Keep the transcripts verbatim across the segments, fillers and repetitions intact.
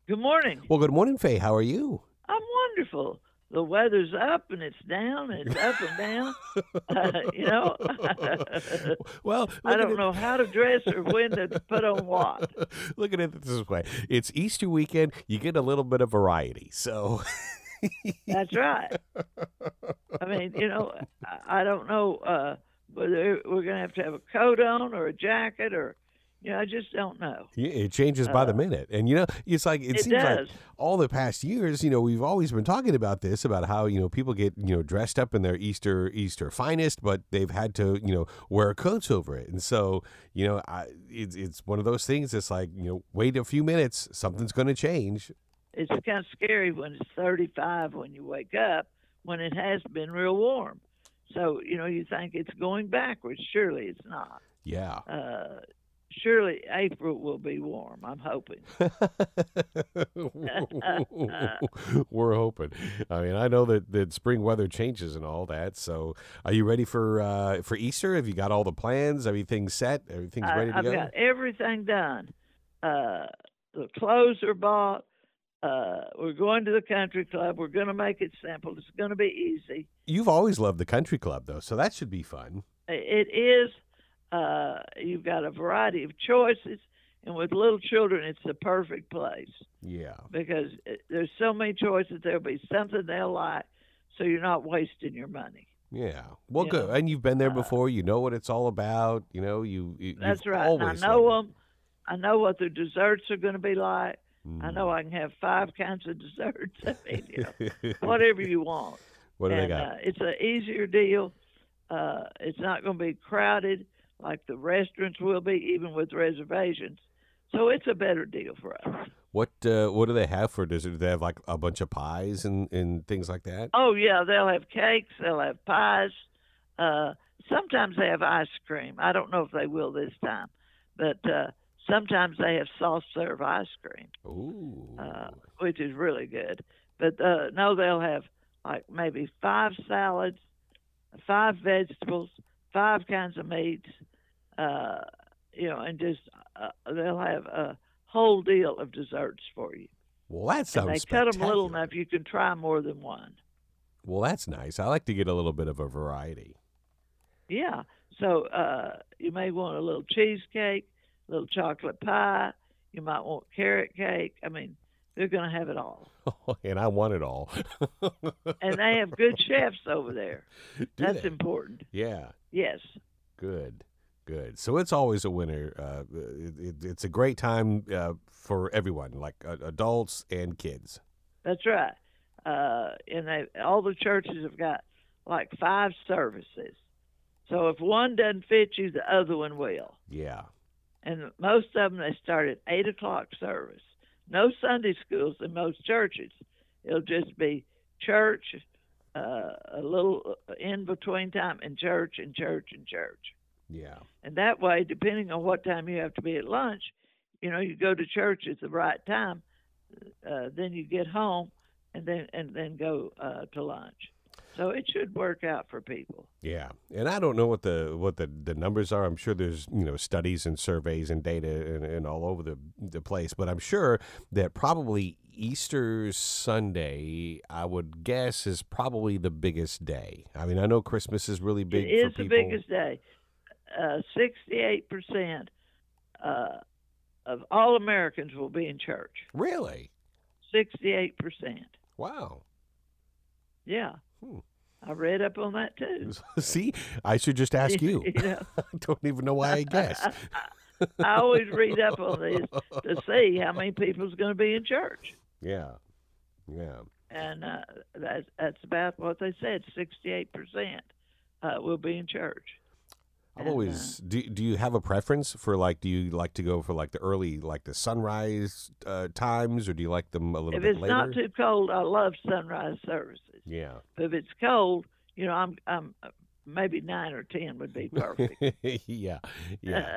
Good morning. Well, good morning, Faye. How are you? I'm wonderful. The weather's up and it's down and it's up and down. Uh, you know, Well, I look at don't it. know how to dress or when to put on what. Look at it this way. It's Easter weekend. You get a little bit of variety. So, That's right. I mean, you know, I, I don't know uh, whether we're going to have to have a coat on or a jacket or, you know, I just don't know. yeah, it changes by the Uh, minute. And, you know, it's like, it it seems like does. all the past years, you know, we've always been talking about this, about how, you know, people get, you know, dressed up in their Easter, Easter finest, but they've had to, you know, wear coats over it. And so, you know, I, it's, it's one of those things. It's like, you know, wait a few minutes, something's going to change. It's kind of scary when it's thirty-five when you wake up, when it has been real warm. So, you know, you think it's going backwards. Surely it's not. Yeah. Uh, surely April will be warm, I'm hoping. We're hoping. I mean, I know that, that spring weather changes and all that. So, are you ready for uh, for Easter? Have you got all the plans? Everything set? Everything's I, ready to I've go? got everything done. Uh, the clothes are bought. Uh, we're going to the country club. We're going to make it simple. It's going to be easy. You've always loved the country club, though, so that should be fun. It is. Uh, you've got a variety of choices, and with little children, it's the perfect place Yeah. because it, there's so many choices. There'll be something they'll like, so you're not wasting your money. Yeah. Well, You good. know, And you've been there uh, before. You know what it's all about. You know, you, you you've that's right. And I always know loved them. I know what the desserts are going to be like. it. I know I can have five kinds of desserts. I mean, you know, whatever you want. What do they And got? uh, it's an easier deal. Uh, it's not going to be crowded like the restaurants will be, even with reservations. So it's a better deal for us. What uh, what do they have for dessert? Do they have like a bunch of pies and, and things like that? Oh yeah, they'll have cakes. They'll have pies. Uh, sometimes they have ice cream. I don't know if they will this time, but uh, sometimes they have soft serve ice cream, Ooh. uh, which is really good. But uh, no, they'll have like maybe five salads, five vegetables, five kinds of meats, uh, you know, and just uh, they'll have a whole deal of desserts for you. Well, that And sounds they cut them little spectacular. enough you can try more than one. Well, that's nice. I like to get a little bit of a variety. Yeah. So uh, you may want a little cheesecake, a little chocolate pie. You might want carrot cake. I mean, they're going to have it all. And I want it all. And they have good chefs over there. Do That's they? important. Yeah. Yes. Good. Good. So it's always a winner. Uh, it, it, it's a great time uh, for everyone, like uh, adults and kids. That's right. Uh, and they, all the churches have got like five services. So if one doesn't fit you, the other one will. Yeah. And most of them, they start at eight o'clock service. No Sunday schools in most churches. It'll just be church, uh, a little in between time, and church and church and church. Yeah. And that way, depending on what time you have to be at lunch, you know, you go to church at the right time, uh, then you get home, and then and then go uh, to lunch. So it should work out for people. Yeah, and I don't know what the what the, the numbers are. I'm sure there's you know studies and surveys and data and, and all over the the place, but I'm sure that probably Easter Sunday, I would guess, is probably the biggest day. I mean, I know Christmas is really big It is for the people. biggest day. Uh, sixty-eight percent uh, of all Americans will be in church. Really? Sixty-eight percent. Wow. Yeah, Hmm. I read up on that too. See, I should just ask you. You know, I don't even know why I guessed. I always read up on this to see how many people's going to be in church, Yeah, yeah. and uh, that's that's about what they said. Sixty-eight percent uh, will be in church. I've And, always do. Do you have a preference for like? Do you like to go for like the early, like the sunrise uh, times, or do you like them a uh, little if bit it's later? not too cold, I love sunrise services. Yeah. But if it's cold, you know, I'm I'm uh, maybe nine or ten would be perfect. yeah. Yeah.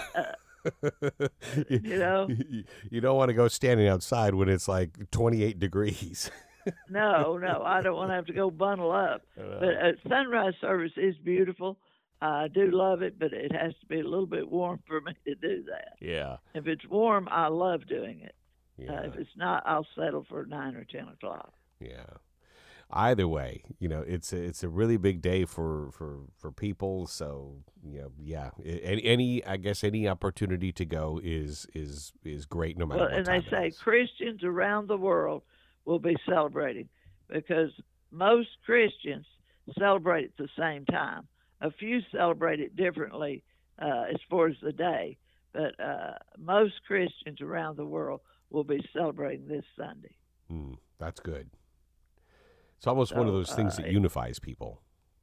You know? You don't want to go standing outside when it's like twenty-eight degrees. No, no, I don't want to have to go bundle up. But uh, sunrise service is beautiful. I do love it, but it has to be a little bit warm for me to do that. Yeah. If it's warm, I love doing it. Yeah. Uh, if it's not, I'll settle for nine or ten o'clock. Yeah. Either way, you know, it's a, it's a really big day for, for, for people. So, you know, yeah, any, any I guess any opportunity to go is is is great, no matter Well, what and time they it say is. Christians around the world will be celebrating because most Christians celebrate at the same time. A few celebrate it differently uh, as far as the day, but uh, most Christians around the world will be celebrating this Sunday. Mm, that's good. It's almost one of So those things uh, that it, unifies people.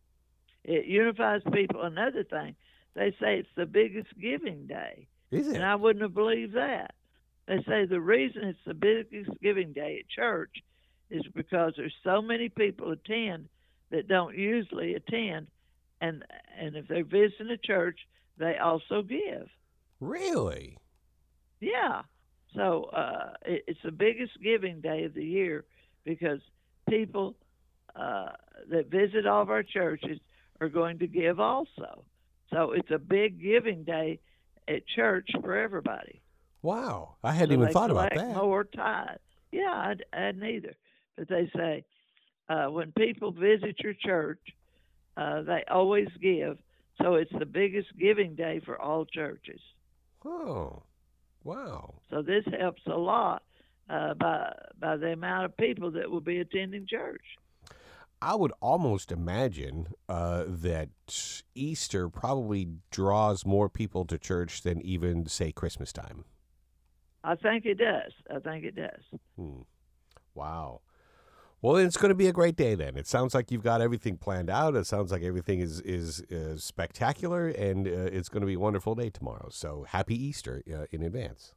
it unifies people. Another thing, they say it's the biggest giving day, Is and it? I wouldn't have believed that. They say the reason it's the biggest giving day at church is because there's so many people attend that don't usually attend, and and if they're visiting a church, they also give. Really? Yeah. So uh, it, it's the biggest giving day of the year because people uh, that visit all of our churches are going to give also. So it's a big giving day at church for everybody. Wow. I hadn't So even they thought about collect that. more tithe. Yeah, I, I hadn't either. But they say uh, when people visit your church, uh, they always give. So it's the biggest giving day for all churches. Oh, wow. So this helps a lot uh, by by the amount of people that will be attending church. I would almost imagine uh, that Easter probably draws more people to church than even, say, Christmas time. I think it does. I think it does. Hmm. Wow. Well, it's going to be a great day then. It sounds like you've got everything planned out. It sounds like everything is is, is spectacular, and uh, it's going to be a wonderful day tomorrow. So happy Easter uh, in advance.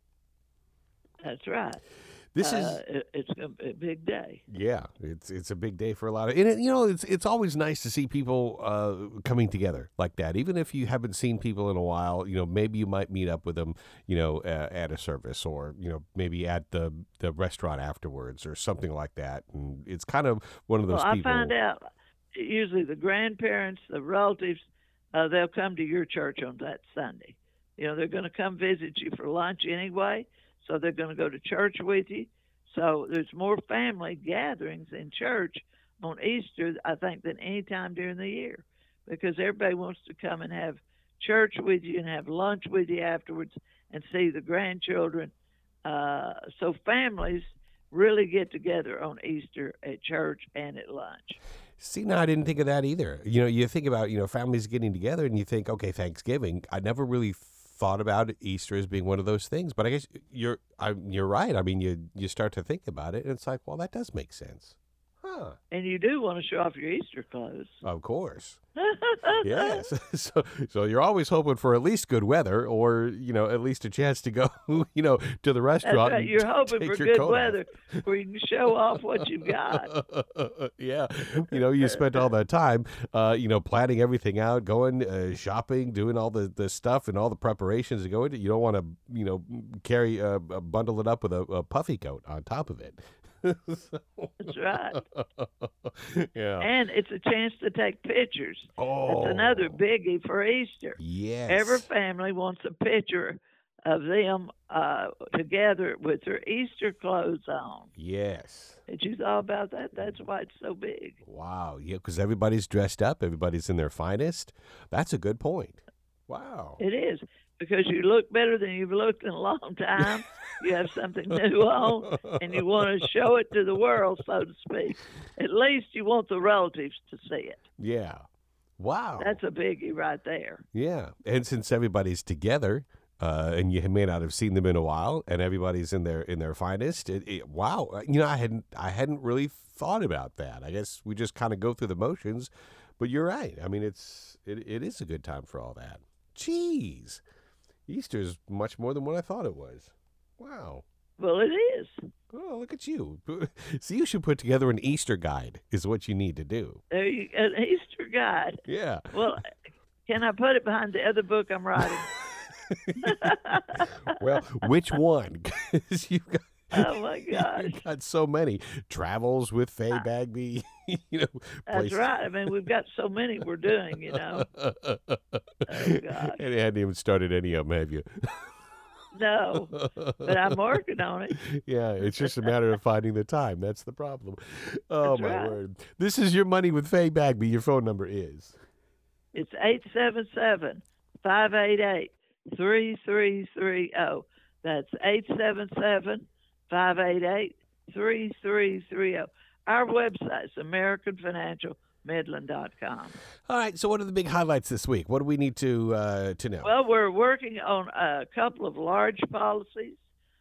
That's right. This uh, is it, it's a big day. Yeah, it's it's a big day for a lot of, and it, you know, it's it's always nice to see people uh, coming together like that. Even if you haven't seen people in a while, you know, maybe you might meet up with them, you know, uh, at a service, or you know, maybe at the the restaurant afterwards, or something like that. And it's kind of one of those Well, I people. find out usually the grandparents, the relatives, uh, they'll come to your church on that Sunday. You know, they're going to come visit you for lunch anyway, so they're going to go to church with you. So there's more family gatherings in church on Easter, I think, than any time during the year, because everybody wants to come and have church with you and have lunch with you afterwards and see the grandchildren. Uh, so families really get together on Easter at church and at lunch. See, no, I didn't think of that either. You know, you think about, you know, families getting together and you think, okay, Thanksgiving. I never really thought about Easter as being one of those things, but I guess you're I, you're right. I mean, you you start to think about it, and it's like, well, that does make sense, huh? And you do want to show off your Easter clothes. Of course, yes. so so you're always hoping for at least good weather, or you know, at least a chance to go, you know, to the That's restaurant. right. And You're t- hoping take for your good coat weather where you can show off what you've got. off. Yeah, you know, you spent all that time, uh, you know, planning everything out, going uh, shopping, doing all the, the stuff and all the preparations to go into. You don't want to, you know, carry a, a bundle it up with a, a puffy coat on top of it. So- That's right. yeah. And it's a chance to take pictures. Oh, That's another biggie for Easter. yes. Every family wants a picture of them uh, together with their Easter clothes on. Yes. Did you thought about that? That's why it's so big. Wow. Yeah, because everybody's dressed up. Everybody's in their finest. That's a good point. Wow. It is, because you look better than you've looked in a long time. You have something new on, and you want to show it to the world, so to speak. At least you want the relatives to see it. Yeah. Wow. That's a biggie right there. Yeah. And since everybody's together, uh, and you may not have seen them in a while, and everybody's in their in their finest, it, it, wow. You know, I hadn't I hadn't really thought about that. I guess we just kind of go through the motions, but you're right. I mean, it's it, it is a good time for all that. Jeez. Easter's much more than what I thought it was. Wow. Well, it is. Oh, look at you. So you should put together an Easter guide is what you need to do. There you an Easter guide. Yeah. Well, can I put it behind the other book I'm writing? Well, which one? 'Cause you've got, Oh my gosh. you've got so many. Travels with Faye Bagby. You know, That's places- right. I mean, we've got so many we're doing, you know. Oh, God. And you hadn't even started any of them, have you? No, but I'm working on it. Yeah, it's just a matter of finding the time. That's the problem. Oh, That's my right. word. This is Your Money with Faye Bagby. Your phone number is. It's eight seven seven, five eight eight, three three three zero. That's eight seven seven, five eight eight, three three three zero. Our website is american financial midland dot com. All right, so what are the big highlights this week? What do we need to uh, to know? Well, we're working on a couple of large policies.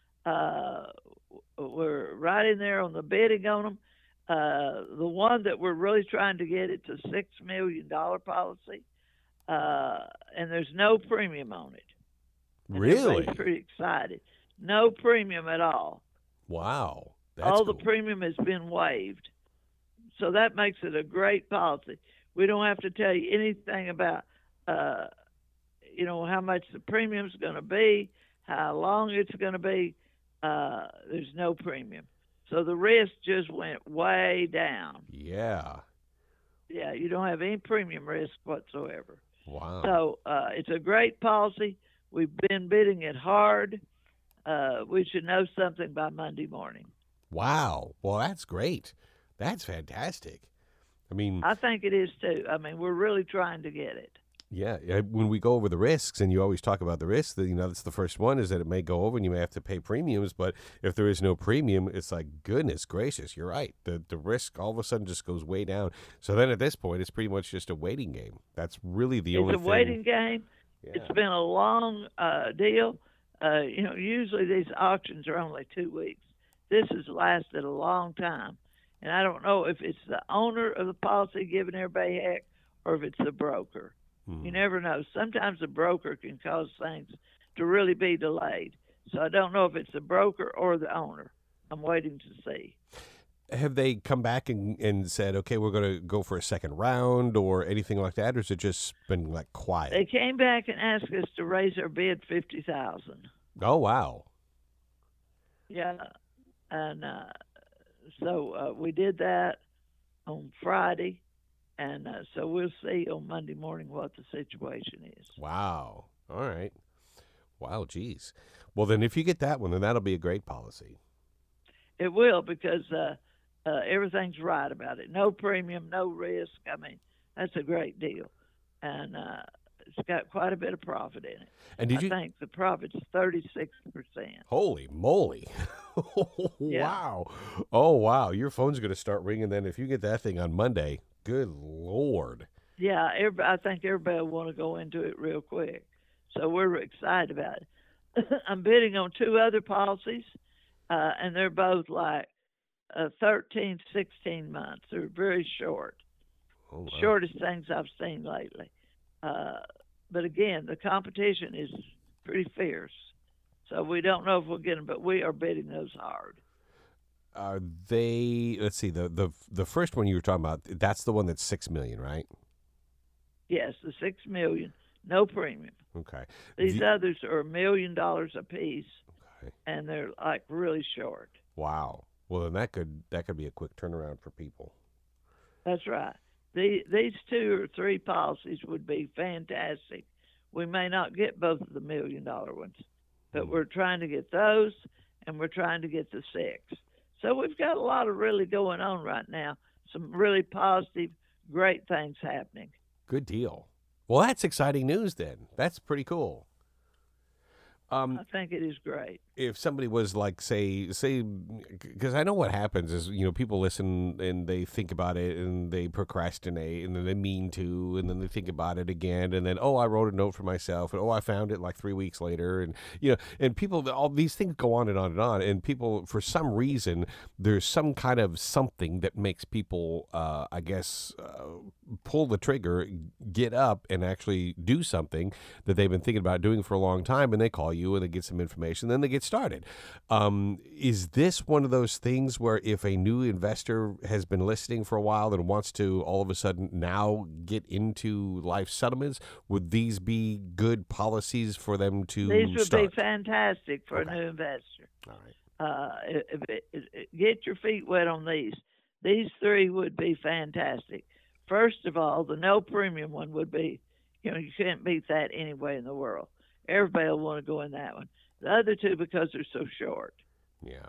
Uh, we're right in there on the bidding on them. Uh, the one that we're really trying to get, it's a six million dollar policy, uh, and there's no premium on it. And Really? everybody's pretty excited. No premium at all. Wow. That's all cool. the premium has been waived, so that makes it a great policy. We don't have to tell you anything about, uh, you know, how much the premium's going to be, how long it's going to be. Uh, there's no premium. So the risk just went way down. Yeah. Yeah, you don't have any premium risk whatsoever. Wow. So uh, it's a great policy. We've been bidding it hard. Uh, we should know something by Monday morning. Wow. Well, that's great. That's fantastic. I mean, I think it is too. I mean, we're really trying to get it. yeah, yeah, when we go over the risks, and you always talk about the risks, that, you know, that's the first one, is that it may go over and you may have to pay premiums. But if there is no premium, it's like, goodness gracious, you're right. The the risk all of a sudden just goes way down. So then at this point, it's pretty much just a waiting game. That's really the It's only a thing. waiting game. Yeah. It's been a long uh, deal. Uh, you know, usually these auctions are only two weeks. This has lasted a long time. And I don't know if it's the owner of the policy giving everybody heck or if it's the broker. Hmm. You never know. Sometimes the broker can cause things to really be delayed. So I don't know if it's the broker or the owner. I'm waiting to see. Have they come back and, and said, okay, we're going to go for a second round or anything like that? Or has it just been like quiet? They came back and asked us to raise our bid fifty thousand dollars. Oh, wow. Yeah. And uh, so uh, we did that on Friday. And uh, so we'll see on Monday morning what the situation is. Wow. All right. Wow, geez. Well, then if you get that one, then that'll be a great policy. It will, because uh, uh, everything's right about it. No premium, no risk. I mean, that's a great deal. And uh, it's got quite a bit of profit in it. And did I you think the profit's thirty-six percent. Holy moly. Yeah. Wow. Oh, wow. Your phone's going to start ringing then if you get that thing on Monday. Good Lord. Yeah, everybody, I think everybody will want to go into it real quick. So we're excited about it. I'm bidding on two other policies, uh, and they're both like uh, thirteen, sixteen months. They're very short. Oh, wow. Shortest things I've seen lately. Uh, but again, the competition is pretty fierce. So we don't know if we'll get them, but we are bidding those hard. Are they, let's see, the, the the first one you were talking about, that's the one that's six million dollars, right? Yes, the six million, no premium. Okay. These The- others are a million dollars a piece, okay. and they're like really short. Wow. Well, then that could that could be a quick turnaround for people. That's right. The, these two or three policies would be fantastic. We may not get both of the million dollar ones, but Hmm. we're trying to get those, and we're trying to get the six. So we've got a lot of really going on right now. Some really positive, great things happening. Good deal. Well, that's exciting news then. That's pretty cool. Um, I think it is great. if somebody was like, say, say, because I know what happens is, you know, people listen and they think about it and they procrastinate and then they mean to, and then they think about it again. And then, oh, I wrote a note for myself, and oh, I found it like three weeks later. And, you know, and people, all these things go on and on and on. And people, for some reason, there's some kind of something that makes people, uh, I guess, uh, pull the trigger, get up and actually do something that they've been thinking about doing for a long time. And they call you and they get some information, then they get started. Um, is this one of those things where if a new investor has been listening for a while and wants to all of a sudden now get into life settlements, would these be good policies for them to These would start? be fantastic for Okay. a new investor. All right. Uh, if it, if it, get your feet wet on these. These three would be fantastic. First of all, the no premium one would be, you know, you can't beat that anyway in the world. Everybody will want to go in that one. The other two because they're so short. Yeah.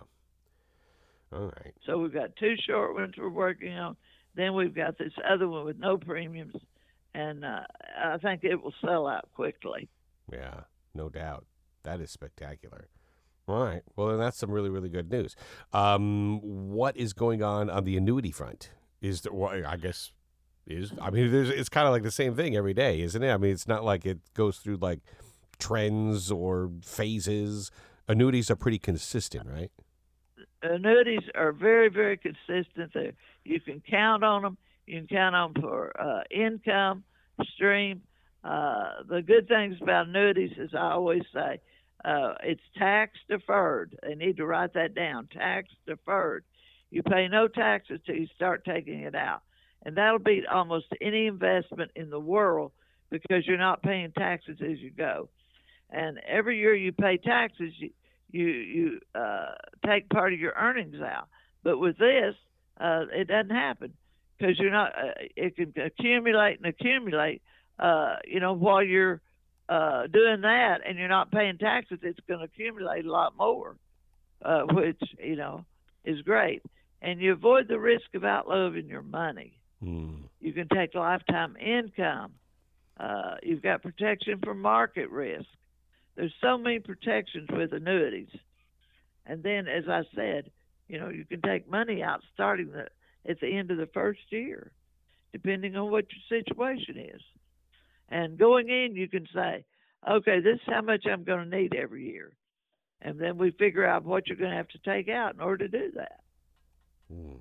All right. So we've got two short ones we're working on. Then we've got this other one with no premiums, and uh, I think it will sell out quickly. Yeah, no doubt. That is spectacular. All right. Well, then that's some really, really good news. Um, what is going on on the annuity front? Is there, well, I guess is I mean, there's, it's kind of like the same thing every day, isn't it? I mean, it's not like it goes through like trends or phases. Annuities are pretty consistent, right? Annuities are very, very consistent. They're, you can count on them. You can count on them for uh, income stream. Uh, the good things about annuities, as I always say, uh, it's tax deferred. They need to write that down. Tax deferred. You pay no taxes till you start taking it out, and that'll beat almost any investment in the world because you're not paying taxes as you go. And every year you pay taxes, you you, you uh, take part of your earnings out. But with this, uh, it doesn't happen because you're not. Uh, it can accumulate and accumulate. Uh, you know, while you're uh, doing that and you're not paying taxes, it's going to accumulate a lot more, uh, which you know is great. And you avoid the risk of outliving your money. Mm. You can take lifetime income. Uh, you've got protection from market risk. There's so many protections with annuities. And then, as I said, you know, you can take money out starting the, at the end of the first year, depending on what your situation is. And going in, you can say, okay, this is how much I'm going to need every year. And then we figure out what you're going to have to take out in order to do that. Mm.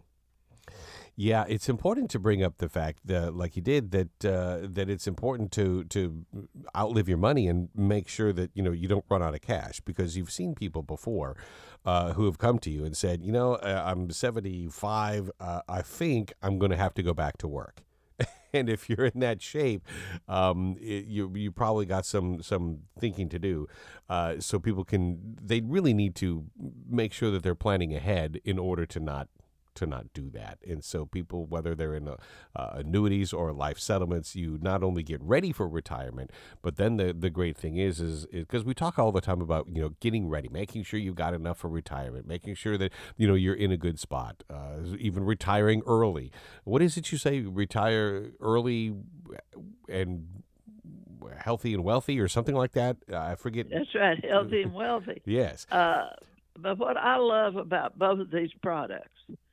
Yeah, it's important to bring up the fact that, like you did, that uh, that it's important to to outlive your money and make sure that you know you don't run out of cash, because you've seen people before uh, who have come to you and said, you know, uh, I'm seventy-five, uh, I think I'm going to have to go back to work. And if you're in that shape, um, it, you you probably got some some thinking to do. Uh, so people can they really need to make sure that they're planning ahead in order to not. to not do that. And so people, whether they're in uh, uh, annuities or life settlements, you not only get ready for retirement, but then the, the great thing is, is because we talk all the time about, you know, getting ready, making sure you've got enough for retirement, making sure that, you know, you're in a good spot, uh, even retiring early. What is it you say? Retire early and healthy and wealthy or something like that? Uh, I forget. That's right. Healthy and wealthy. Yes. Uh, but what I love about both of these products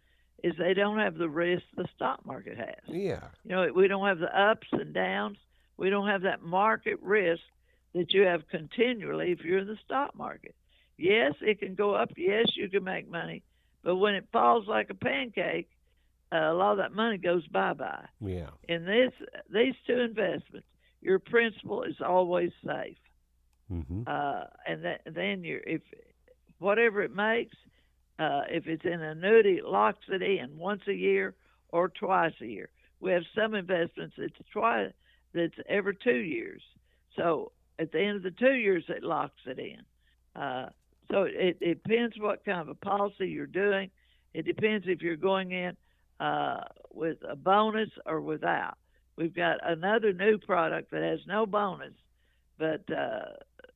is they don't have the risk the stock market has. Yeah. You know, we don't have the ups and downs. We don't have that market risk that you have continually if you're in the stock market. Yes, it can go up. Yes, you can make money. But when it falls like a pancake, uh, a lot of that money goes bye-bye. Yeah. In this, these two investments, your principal is always safe. Mm-hmm. Uh, and that, then you're, if whatever it makes, Uh, if it's in an annuity, it locks it in once a year or twice a year. We have some investments that's twice, that's every two years. So at the end of the two years, it locks it in. Uh, so it, it depends what kind of a policy you're doing. It depends if you're going in uh, with a bonus or without. We've got another new product that has no bonus, but uh,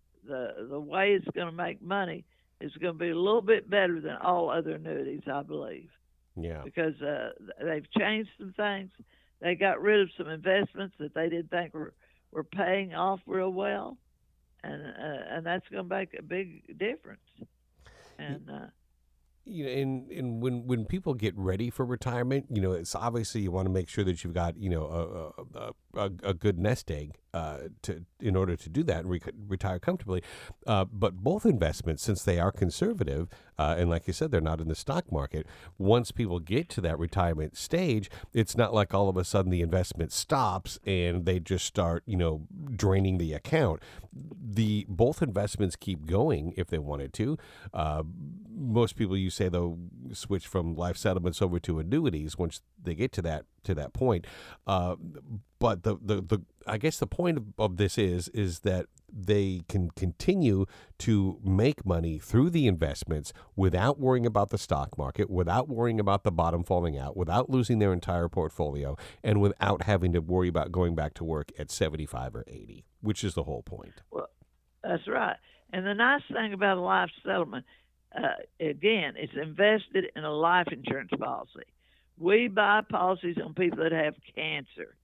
the the way it's going to make money is going to be a little bit better than all other annuities, I believe. Yeah. Because uh, they've changed some things. They got rid of some investments that they didn't think were, were paying off real well, and uh, and that's going to make a big difference. And uh, you know, and, and when, when people get ready for retirement, you know, it's obviously you want to make sure that you've got, you know, a a, a, a good nest egg uh, to in order to do that and re- retire comfortably. Uh, but both investments, since they are conservative, uh, and like you said, they're not in the stock market, once people get to that retirement stage, it's not like all of a sudden the investment stops and they just start, you know, draining the account. The both investments keep going if they wanted to. Uh, most people, you say, they'll switch from life settlements over to annuities once they get to that to that point. Uh, but the, the, the I guess the point of, of this is is that they can continue to make money through the investments without worrying about the stock market, without worrying about the bottom falling out, without losing their entire portfolio, and without having to worry about going back to work at seventy-five or eighty, which is the whole point. Well, that's right. And the nice thing about a life settlement, uh, again, it's invested in a life insurance policy. We buy policies on people that have cancer,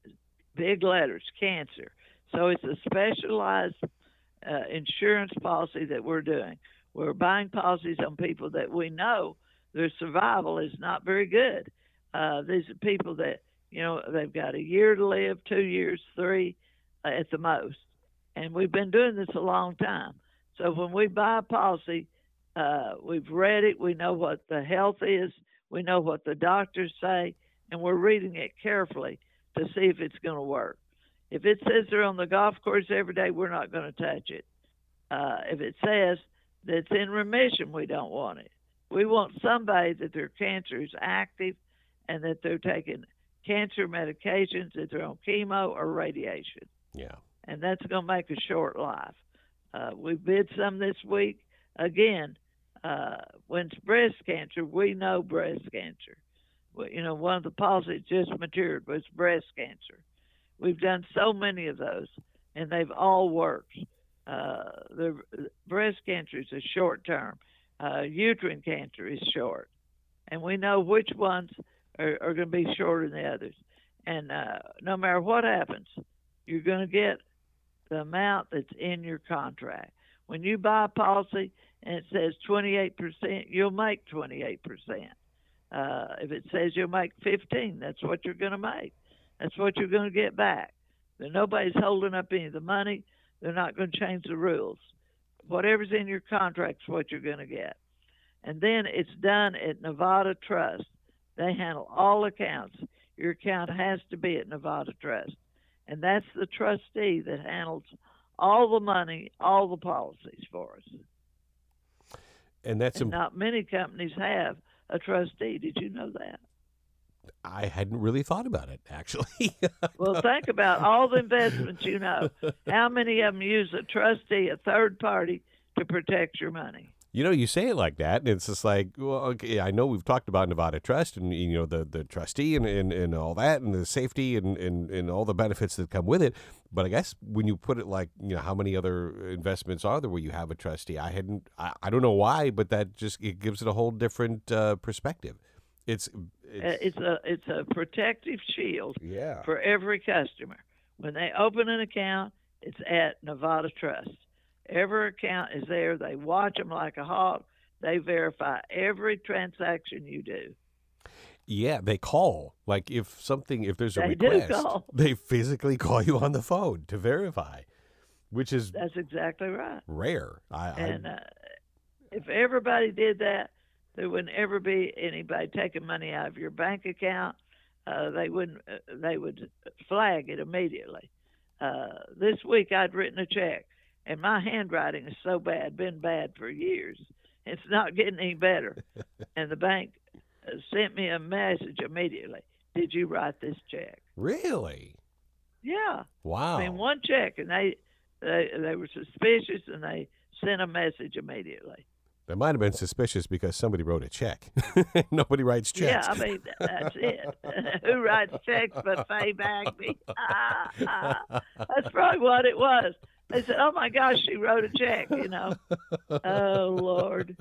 big letters, cancer. So it's a specialized uh, insurance policy that we're doing. We're buying policies on people that we know their survival is not very good. Uh, these are people that, you know, they've got a year to live, two years, three uh, at the most. And we've been doing this a long time. So when we buy a policy, uh, we've read it, we know what the health is, we know what the doctors say, and we're reading it carefully to see if it's going to work. If it says they're on the golf course every day, we're not going to touch it. Uh, if it says that it's in remission, we don't want it. We want somebody that their cancer is active and that they're taking cancer medications, that they're on chemo or radiation. Yeah. And that's going to make a short life. Uh, we bid some this week. Again, uh, when it's breast cancer, we know breast cancer. Well, you know, one of the policies just matured was breast cancer. We've done so many of those, and they've all worked. Uh, the breast cancer is a short term. Uh, uterine cancer is short, and we know which ones are, are going to be shorter than the others. And uh, no matter what happens, you're going to get the amount that's in your contract. When you buy a policy and it says twenty-eight percent, you'll make twenty-eight percent. Uh, if it says you'll make fifteen, that's what you're going to make. That's what you're going to get back. But nobody's holding up any of the money. They're not going to change the rules. Whatever's in your contract is what you're going to get. And then it's done at Nevada Trust. They handle all accounts. Your account has to be at Nevada Trust. And that's the trustee that handles all the money, all the policies for us. And that's and imp- not many companies have a trustee. Did you know that? I hadn't really thought about it, actually. Well, think about all the investments you know. How many of them use a trustee, a third party, to protect your money? You know, you say it like that, and it's just like, well, okay, I know we've talked about Nevada Trust and, you know, the, the trustee and, and, and all that and the safety and, and, and all the benefits that come with it. But I guess when you put it like, you know, how many other investments are there where you have a trustee? I hadn't, I, I don't know why, but that just, it gives it a whole different uh, perspective. It's, it's it's a it's a protective shield yeah. for every customer. When they open an account, it's at Nevada Trust. Every account is there. They watch them like a hawk. They verify every transaction you do. Yeah, they call. Like if something, if there's a They request, do call. they physically call you on the phone to verify, which is That's exactly right. rare. I, And I, uh, if everybody did that, there wouldn't ever be anybody taking money out of your bank account. Uh, they wouldn't. Uh, they would flag it immediately. Uh, this week I'd written a check, and my handwriting is so bad, been bad for years. It's not getting any better. And the bank uh, sent me a message immediately. Did you write this check? Really? Yeah. Wow. I mean, one check, and they they they were suspicious, and they sent a message immediately. They might have been suspicious because somebody wrote a check. Nobody writes checks. Yeah, I mean, that's it. Who writes checks but Faye Bagby? Ah, ah. That's probably what it was. They said, oh, my gosh, she wrote a check, you know. Oh, Lord.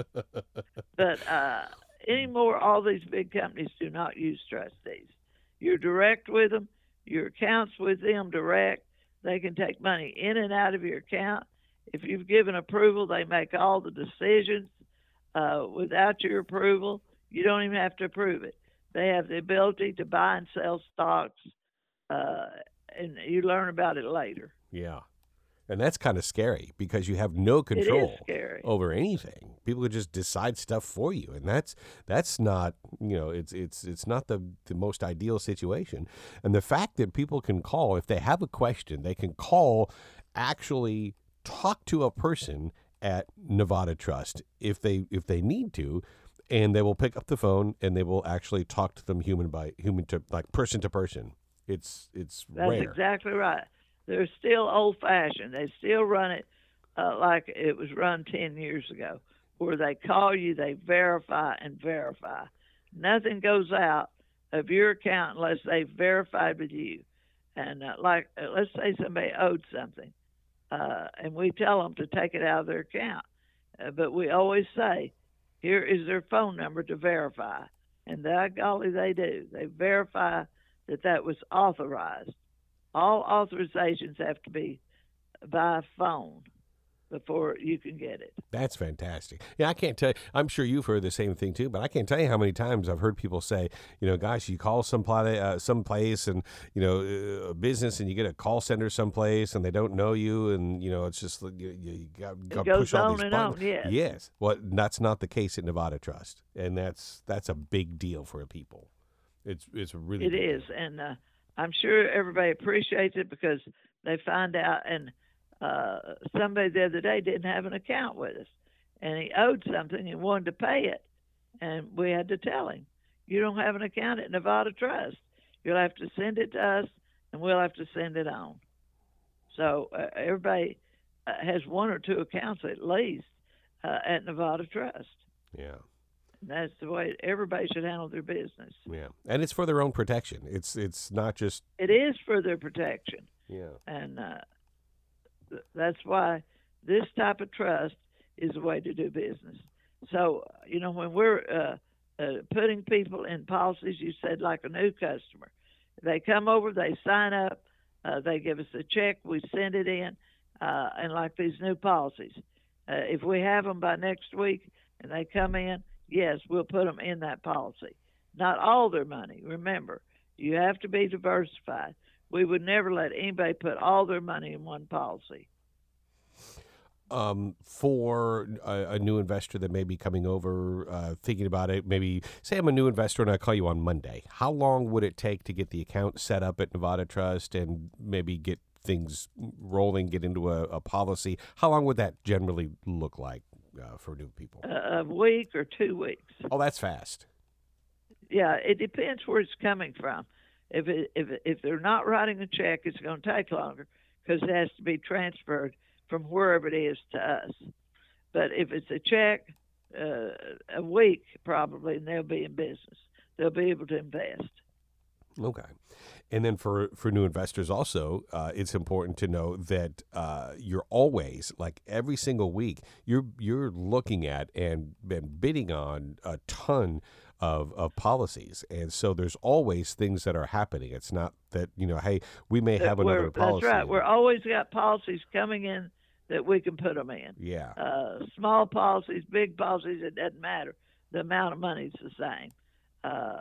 But uh, anymore, all these big companies do not use trustees. You're direct with them. Your account's with them direct. They can take money in and out of your account. If you've given approval, they make all the decisions. Uh, without your approval, you don't even have to approve it. They have the ability to buy and sell stocks, uh, and you learn about it later. Yeah. And that's kind of scary because you have no control It is scary. over anything. People could just decide stuff for you, and that's that's not, you know, it's it's it's not the, the most ideal situation. And the fact that people can call, if they have a question, they can call, actually talk to a person at Nevada Trust if they if they need to, and they will pick up the phone and they will actually talk to them human by human to like person to person. It's it's That's rare. exactly right. They're still old fashioned. They still run it uh, like it was run ten years ago, where they call you, they verify and verify. Nothing goes out of your account unless they've verified with you. And uh, like, uh, let's say somebody owed something. uh, and we tell them to take it out of their account. Uh, but we always say, here is their phone number to verify. And by golly, they do. They verify that that was authorized. All authorizations have to be by phone before you can get it. That's fantastic. Yeah, I can't tell you, I'm sure you've heard the same thing too, but I can't tell you how many times I've heard people say, you know, gosh, you call some place, uh, someplace and, you know, a business and you get a call center someplace and they don't know you and, you know, it's just, you, you got, got to push all these on and buttons. on, yes. Yes. Well, that's not the case at Nevada Trust. And that's that's a big deal for people. It's, it's a really It big is. deal. And uh, I'm sure everybody appreciates it because they find out. And uh, somebody the other day didn't have an account with us, and he owed something and wanted to pay it, and we had to tell him, you don't have an account at Nevada Trust. You'll have to send it to us, and we'll have to send it on. So uh, everybody uh, has one or two accounts at least uh, at Nevada Trust. Yeah. And that's the way everybody should handle their business. Yeah. And it's for their own protection. It's it's not just... It is for their protection. Yeah. And uh, th- that's why this type of trust is the way to do business. So, you know, when we're uh, uh, putting people in policies, you said like a new customer, they come over, they sign up, uh, they give us a check, we send it in, uh, and like these new policies, uh, if we have them by next week and they come in, yes, we'll put them in that policy. Not all their money. Remember, you have to be diversified. We would never let anybody put all their money in one policy. Um, for a, a new investor that may be coming over, uh, thinking about it, maybe say I'm a new investor and I call you on Monday. How long would it take to get the account set up at Nevada Trust and maybe get things rolling, get into a, a policy? How long would that generally look like uh, for new people? Uh, a week or two weeks. Oh, that's fast. Yeah, it depends where it's coming from. If it, if if they're not writing a check, it's going to take longer because it has to be transferred from wherever it is to us. But if it's a check, uh, a week probably, and they'll be in business. They'll be able to invest. Okay. And then for, for new investors also, uh, it's important to know that uh, you're always, like every single week, you're you're looking at and, and bidding on a ton of, of policies. And so there's always things that are happening. It's not that, you know, hey, we may have We're, another policy. That's right. We're always got policies coming in that we can put them in. Yeah. Uh, small policies, big policies, it doesn't matter. The amount of money is the same. Uh,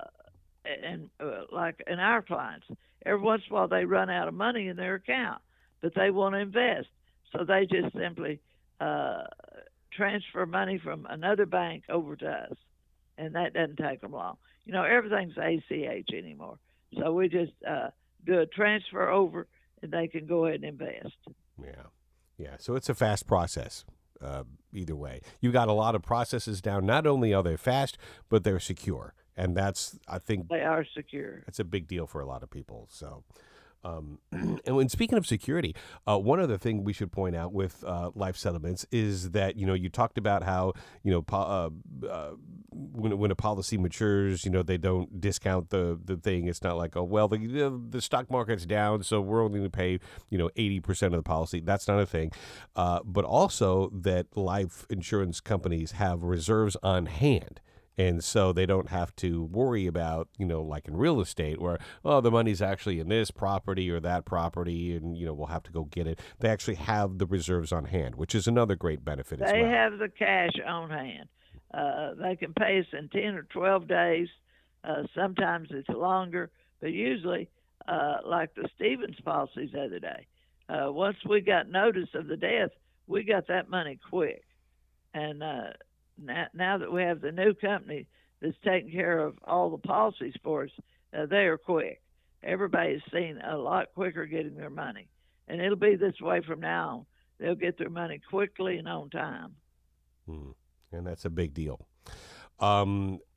and uh, like in our clients, every once in a while they run out of money in their account, but they want to invest. So they just simply uh, transfer money from another bank over to us, and that doesn't take them long. You know, everything's A C H anymore. So we just uh, do a transfer over, and they can go ahead and invest. Yeah. Yeah. So it's a fast process. Uh, either way, you've got a lot of processes down. Not only are they fast, but they're secure. And that's, I think, they are secure. That's a big deal for a lot of people. So, um, and when speaking of security, uh, one other thing we should point out with uh, life settlements is that, you know, you talked about how, you know, po- uh, uh, when when a policy matures, you know, they don't discount the the thing. It's not like, oh, well, the the, the stock market's down, so we're only going to pay, you know, eighty percent of the policy. That's not a thing. Uh, but also that life insurance companies have reserves on hand. And so they don't have to worry about, you know, like in real estate where, oh, the money's actually in this property or that property and, you know, we'll have to go get it. They actually have the reserves on hand, which is another great benefit as well. They have the cash on hand. Uh, they can pay us in ten or twelve days. Uh, sometimes it's longer, but usually, uh, like the Stevens policies the other day, uh, once we got notice of the death, we got that money quick. And uh, now, now that we have the new company that's taking care of all the policies for us, uh, they are quick. Everybody's seen a lot quicker getting their money. And it'll be this way from now on. They'll get their money quickly and on time. Hmm. And that's a big deal. Um,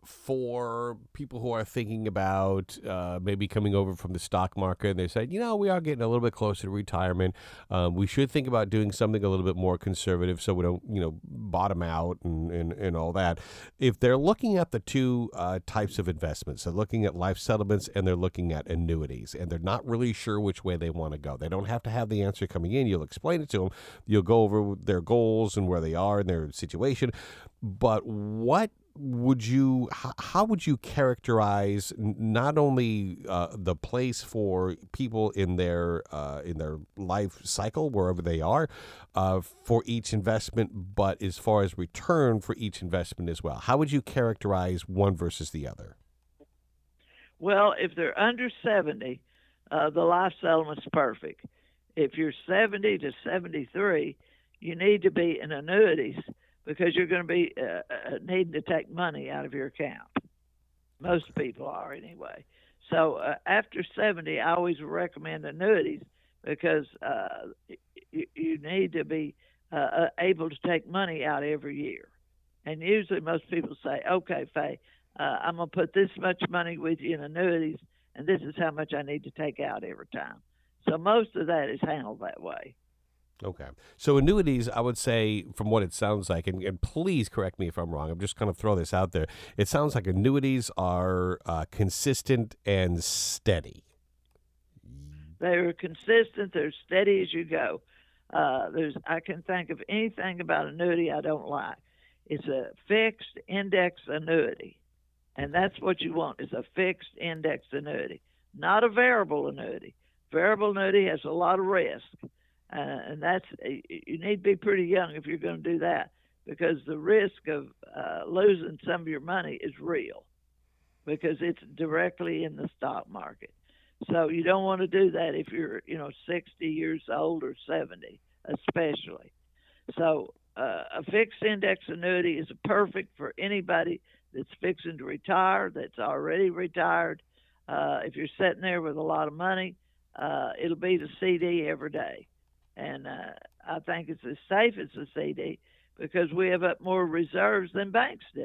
for people who are thinking about uh, maybe coming over from the stock market, and they say, you know, we are getting a little bit closer to retirement. Um, we should think about doing something a little bit more conservative so we don't, you know, bottom out and, and, and all that. If they're looking at the two uh, types of investments, they're looking at life settlements and they're looking at annuities, and they're not really sure which way they want to go. They don't have to have the answer coming in. You'll explain it to them. You'll go over their goals and where they are in their situation. But what would you, how, how would you characterize not only uh, the place for people in their uh, in their life cycle, wherever they are, uh, for each investment, but as far as return for each investment as well? How would you characterize one versus the other? Well, if they're under seventy, uh, the life settlement's perfect. If you're seventy to seventy-three, you need to be in annuities, because you're going to be uh, uh, needing to take money out of your account. Most people are anyway. So uh, after seventy, I always recommend annuities, because uh, you, you need to be uh, able to take money out every year. And usually most people say, okay, Faye, uh, I'm going to put this much money with you in annuities, and this is how much I need to take out every time. So most of that is handled that way. Okay. So annuities, I would say, from what it sounds like, and, and please correct me if I'm wrong, I'm just going to throw this out there. It sounds like annuities are uh, consistent and steady. They're consistent. They're steady as you go. Uh, there's I can think of anything about annuity I don't like. It's a fixed index annuity, and that's what you want, is a fixed index annuity, not a variable annuity. Variable annuity has a lot of risk. Uh, and that's, you need to be pretty young if you're going to do that, because the risk of uh, losing some of your money is real, because it's directly in the stock market. So you don't want to do that if you're, you know, sixty years old or seventy, especially. So uh, a fixed index annuity is perfect for anybody that's fixing to retire, that's already retired. Uh, if you're sitting there with a lot of money, uh, it'll be the C D every day. And uh, I think it's as safe as a C D, because we have up more reserves than banks do.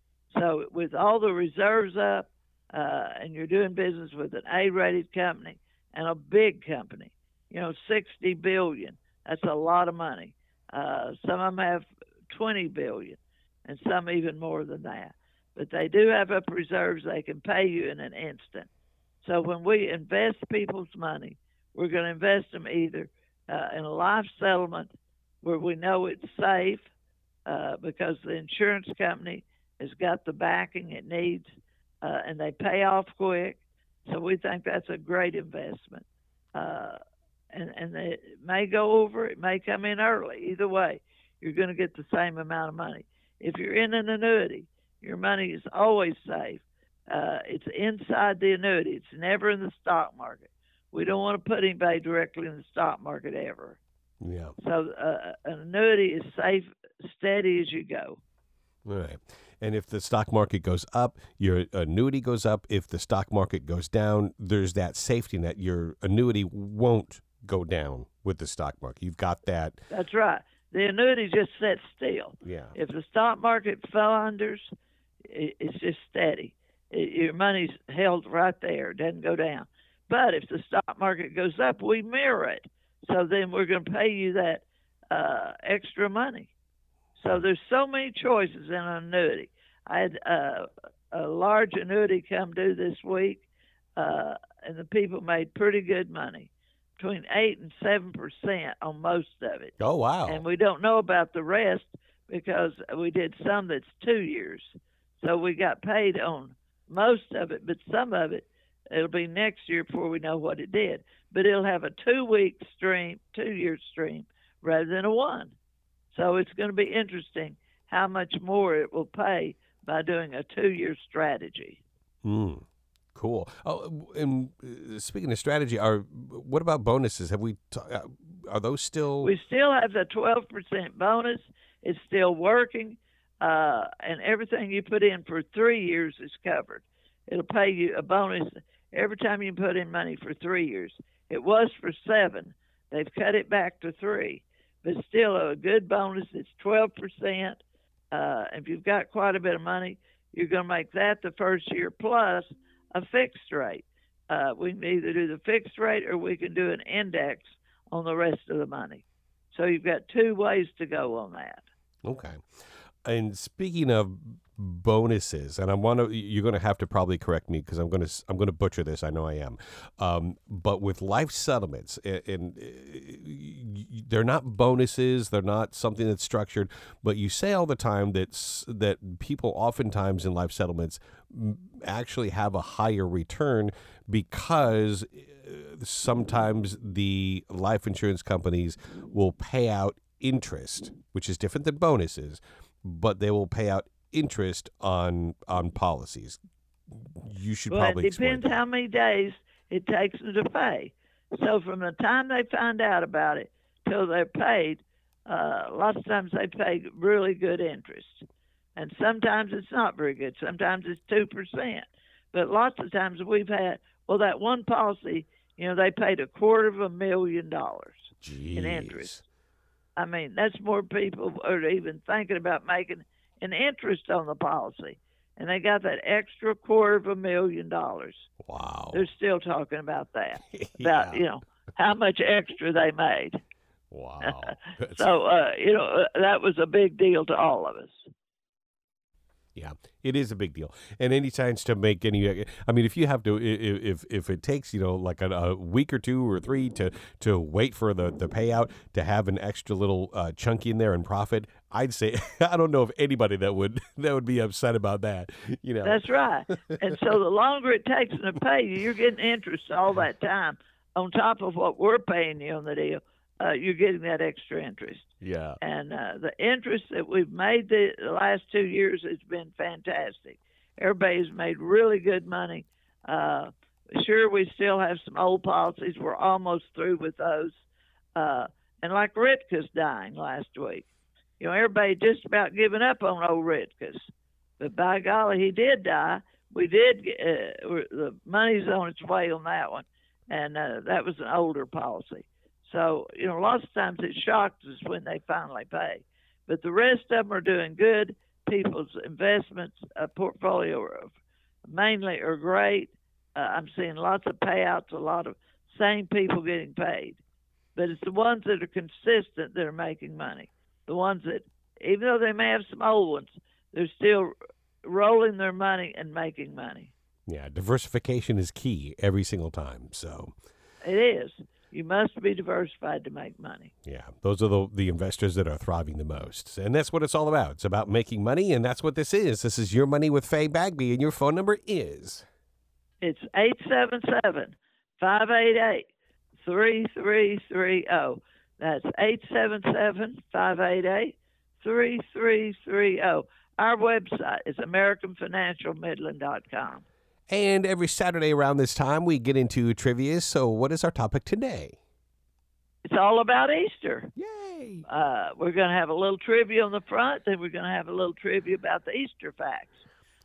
So with all the reserves up, uh, and you're doing business with an A-rated company and a big company, you know, sixty billion dollars, that's a lot of money. Uh, some of them have twenty billion dollars, and some even more than that. But they do have up reserves they can pay you in an instant. So when we invest people's money, we're going to invest them either Uh, in a life settlement where we know it's safe, uh, because the insurance company has got the backing it needs, uh, and they pay off quick. So we think that's a great investment. Uh, and, and it may go over, it may come in early. Either way, you're going to get the same amount of money. If you're in an annuity, your money is always safe. Uh, it's inside the annuity. It's never in the stock market. We don't want to put anybody directly in the stock market ever. Yeah. So uh, an annuity is safe, steady as you go. All right. And if the stock market goes up, your annuity goes up. If the stock market goes down, there's that safety net. Your annuity won't go down with the stock market. You've got that. That's right. The annuity just sits still. Yeah. If the stock market thunders, it's just steady. Your money's held right there. It doesn't go down. But if the stock market goes up, we mirror it. So then we're going to pay you that uh, extra money. So there's so many choices in an annuity. I had uh, a large annuity come due this week, uh, and the people made pretty good money, between eight and seven percent on most of it. Oh, wow. And we don't know about the rest, because we did some that's two years. So we got paid on most of it, but some of it, it'll be next year before we know what it did. But it'll have a two-week stream, two-year stream, rather than a one. So it's going to be interesting how much more it will pay by doing a two-year strategy. Mm, cool. Oh, and uh, speaking of strategy, are what about bonuses? Have we? T- uh, are those still? We still have the twelve percent bonus. It's still working, uh, and everything you put in for three years is covered. It'll pay you a bonus every time you put in money for three years. It was for seven. They've cut it back to three. But still a good bonus. It's twelve percent. Uh, if you've got quite a bit of money, you're going to make that the first year plus a fixed rate. Uh, we can either do the fixed rate or we can do an index on the rest of the money. So you've got two ways to go on that. Okay. And speaking of bonuses, and I want to, you're going to have to probably correct me because I'm going to, I'm going to butcher this. I know I am. Um, but with life settlements, and, and uh, they're not bonuses, they're not something that's structured. But you say all the time that that people oftentimes in life settlements actually have a higher return because sometimes the life insurance companies will pay out interest, which is different than bonuses, but they will pay out interest on on policies. You should well, probably it depends explain how many days it takes them to pay. So from the time they find out about it till they're paid, uh, lots of times they pay really good interest. And sometimes it's not very good. Sometimes it's two percent. But lots of times we've had, well, that one policy, you know, they paid a quarter of a million dollars Jeez. in interest. I mean, that's more people are even thinking about making an interest on the policy. And they got that extra quarter of a million dollars. Wow. They're still talking about that, yeah. about, you know, how much extra they made. Wow. so, uh, you know, that was a big deal to all of us. Yeah, it is a big deal. And any chance to make any, I mean, if you have to, if if it takes, you know, like a, a week or two or three to, to wait for the, the payout to have an extra little uh, chunk in there and profit, I'd say, I don't know of anybody that would, that would be upset about that, you know. That's right. And so the longer it takes them to pay you, you're getting interest all that time on top of what we're paying you on the deal. Uh, you're getting that extra interest. Yeah. And uh, the interest that we've made the, the last two years has been fantastic. Everybody's made really good money. Uh, sure, we still have some old policies. We're almost through with those. Uh, and like Ritka's dying last week. You know, everybody just about giving up on old Ritka's. But by golly, he did die. We did, get, uh, the money's on its way on that one. And uh, that was an older policy. So, you know, lots of times it shocks us when they finally pay. But the rest of them are doing good. People's investments, uh, portfolio are, mainly are great. Uh, I'm seeing lots of payouts, a lot of same people getting paid. But it's the ones that are consistent that are making money. The ones that, even though they may have some old ones, they're still rolling their money and making money. Yeah, diversification is key every single time. So it is. You must be diversified to make money. Yeah, those are the the investors that are thriving the most. And that's what it's all about. It's about making money, and that's what this is. This is Your Money with Faye Bagby, and your phone number is? It's eight seven seven, five eight eight, three three three zero. That's eight seven seven, five eight eight, three three three zero. Our website is american financial midland dot com. And every Saturday around this time, we get into trivia. So what is our topic today? It's all about Easter. Yay! Uh, we're going to have a little trivia on the front, then we're going to have a little trivia about the Easter facts.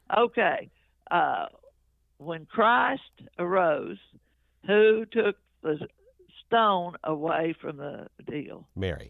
Okay. Uh, when Christ arose, who took the stone away from the deal? Mary.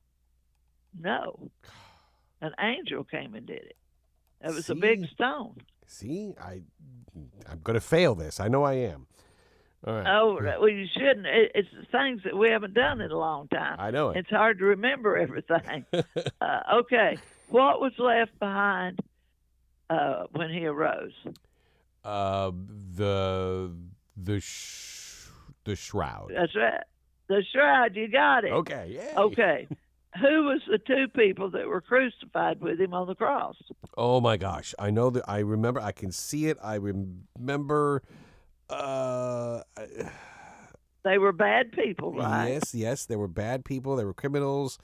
No. An angel came and did it. It was See? a big stone. See, I, I'm going to fail this. I know I am. All right. Oh, well, you shouldn't. It, it's things that we haven't done in a long time. I know it. It's hard to remember everything. uh, okay. What was left behind uh, when he arose? Uh, the the sh- the shroud. That's right. The shroud. You got it. Okay. Yay. Okay. Who was the two people that were crucified with him on the cross? Oh my gosh! I know that. I remember. I can see it. I remember. Uh, they were bad people, right? Yes, yes. They were bad people. They were criminals.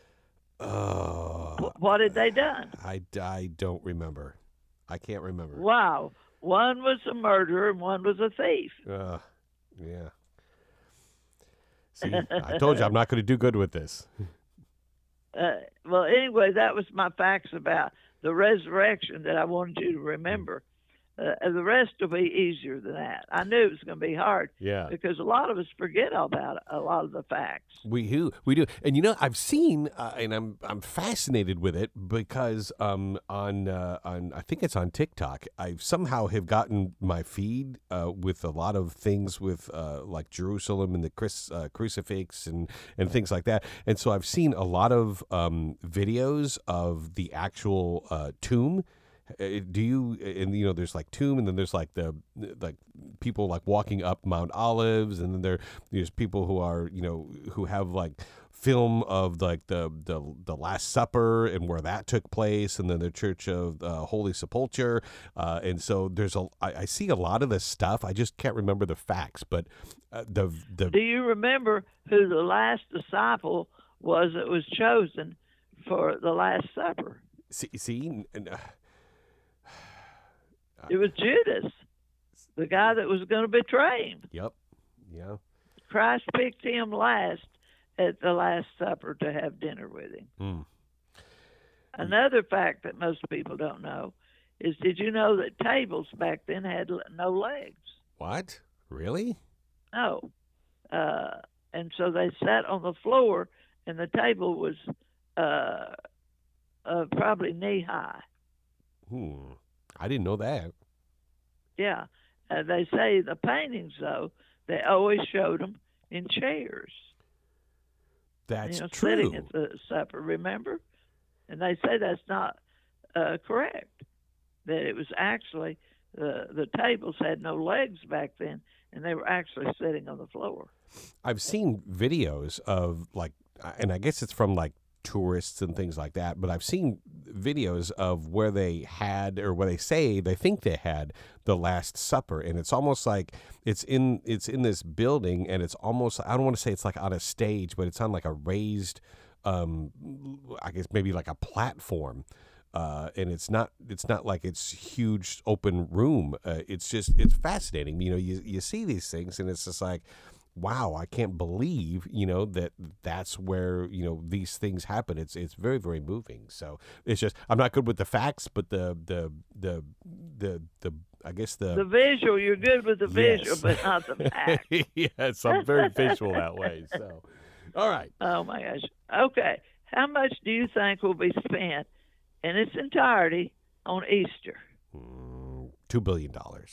Uh, what had they done? I, I don't remember. I can't remember. Wow. One was a murderer and one was a thief. Uh, yeah. See, I told you I'm not going to do good with this. Uh, well, anyway, that was my facts about the resurrection that I wanted you to remember. Uh, and the rest will be easier than that. I knew it was going to be hard Yeah. because a lot of us forget about a lot of the facts. We do, we do, and you know, I've seen, uh, and I'm I'm fascinated with it because um on uh, on I think it's on TikTok. I somehow have gotten my feed uh, with a lot of things with uh, like Jerusalem and the Chris, uh, crucifix and and things like that, and so I've seen a lot of um, videos of the actual uh, tomb. Uh, Do you and you know there's like tomb and then there's like the like people like walking up Mount Olives, and then there there's people who are you know who have like film of like the the the Last Supper and where that took place, and then the Church of uh, Holy Sepulchre, uh, and so there's a I, I see a lot of this stuff. I just can't remember the facts, but uh, the the Do you remember who the last disciple was that was chosen for the Last Supper? see, see and, uh, It was Judas, the guy that was going to betray him. yep, yeah. Christ picked him last at the Last Supper to have dinner with him. Mm. Another fact that most people don't know is, did you know that tables back then had l- no legs? What? Really? No. Uh, and so they sat on the floor, and the table was uh, uh, probably knee high. Hmm. I didn't know that. Yeah. Uh, they say the paintings, though, they always showed them in chairs. That's you know, true. sitting at the supper, remember? And they say that's not uh, correct. That it was actually, uh, the tables had no legs back then, and they were actually sitting on the floor. I've seen videos of like, and I guess it's from like tourists and things like that, but I've seen videos of where they had, or where they say they think they had the Last Supper, and it's almost like it's in it's in this building, and it's almost, I don't want to say it's like on a stage, but it's on like a raised, um, I guess maybe like a platform. Uh, and it's not it's not like it's huge open room. Uh, it's just it's fascinating. You know, you you see these things, and it's just like, wow, I can't believe, you know, that that's where, you know, these things happen. It's it's very, very moving. So it's just, I'm not good with the facts, but the the the the the I guess the The visual, you're good with the visual, Yes. but not the fact. yes, I'm very visual that way. So, all right. Oh my gosh. Okay. How much do you think will be spent in its entirety on Easter? Mm, Two billion dollars.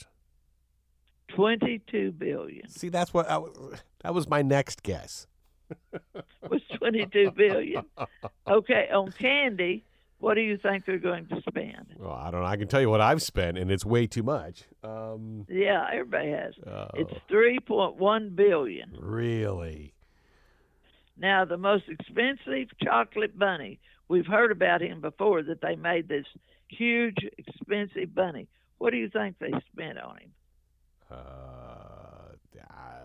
Twenty-two billion. See, that's what I, was- that was my next guess. Was twenty-two billion. Okay. On candy, what do you think they're going to spend? Well, I don't know. I can tell you what I've spent, and it's way too much. Um, Yeah, everybody has. oh, It's three point one billion. really? Now, the most expensive chocolate bunny, we've heard about him before, that they made this huge, expensive bunny. What do you think they spent on him? Uh,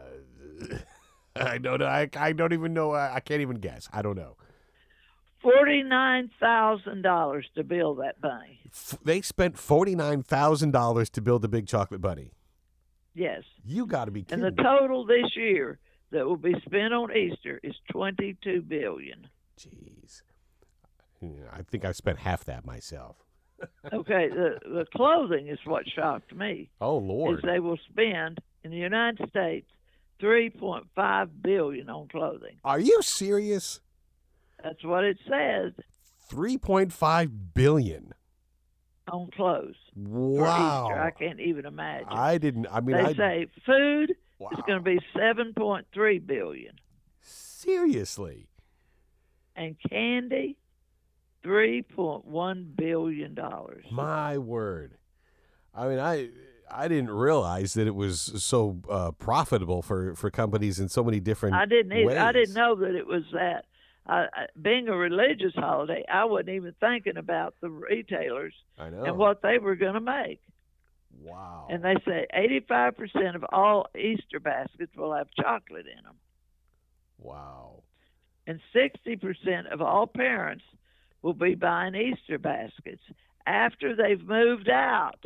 I don't know. I, I don't even know. I, I can't even guess. I don't know. forty-nine thousand dollars to build that bunny. F- they spent forty-nine thousand dollars to build the big chocolate bunny. Yes. You got to be And kidding the me. total this year that will be spent on Easter is twenty-two billion dollars. Jeez. Yeah, I think I've spent half that myself. Okay, the, the clothing is what shocked me. Oh, Is Lord. they will spend in the United States three point five billion dollars on clothing. Are you serious? That's what it says three point five billion on clothes for Wow. Easter. I can't even imagine. I didn't. I mean, they I. say food Wow. is going to be seven point three billion dollars, Seriously. and candy three point one billion dollars. My word. I mean, I I didn't realize that it was so uh, profitable for, for companies in so many different I didn't either. I ways. didn't know that it was that. I, I, being a religious holiday, I wasn't even thinking about the retailers I know. and what they were going to make. Wow. And they say eighty-five percent of all Easter baskets will have chocolate in them. Wow. And sixty percent of all parents will be buying Easter baskets after they've moved out.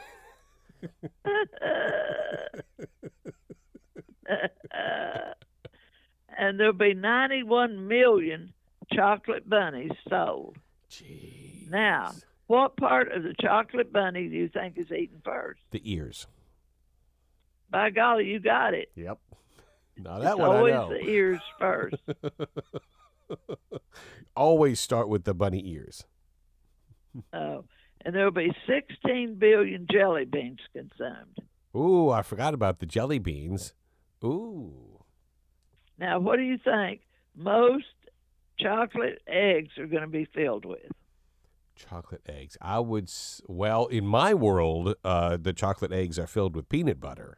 And there'll be ninety-one million chocolate bunnies sold. Jeez. Now, What part of the chocolate bunny do you think is eaten first? The ears. By golly, you got it. Yep. Now It's that one I always know. the ears first. Always start with the bunny ears. Oh, and there'll be sixteen billion jelly beans consumed. Ooh, I forgot about the jelly beans. Ooh. Now, what do you think most chocolate eggs are going to be filled with? Chocolate eggs. I would, s- well, in my world, uh, the chocolate eggs are filled with peanut butter.